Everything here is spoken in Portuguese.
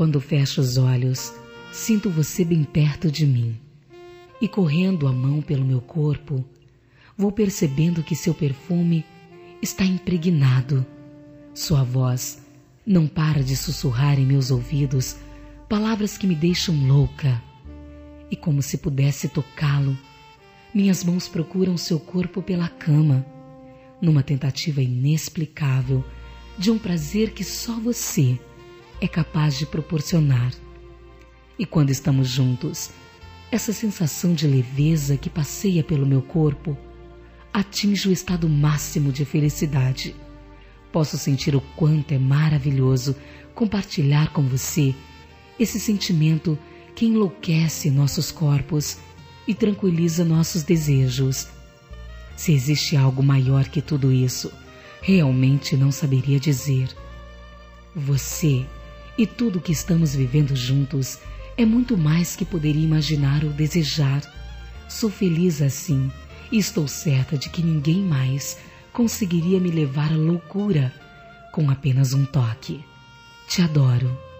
Quando fecho os olhos, sinto você bem perto de mim. E correndo a mão pelo meu corpo, vou percebendo que seu perfume está impregnado. Sua voz não para de sussurrar em meus ouvidos palavras que me deixam louca. E como se pudesse tocá-lo, minhas mãos procuram seu corpo pela cama, numa tentativa inexplicável de um prazer que só você é capaz de proporcionar. E quando estamos juntos, essa sensação de leveza que passeia pelo meu corpo atinge o estado máximo de felicidade. Posso sentir o quanto é maravilhoso compartilhar com você esse sentimento que enlouquece nossos corpos e tranquiliza nossos desejos. Se existe algo maior que tudo isso, realmente não saberia dizer. Você e tudo o que estamos vivendo juntos é muito mais que poderia imaginar ou desejar. Sou feliz assim e estou certa de que ninguém mais conseguiria me levar à loucura com apenas um toque. Te adoro.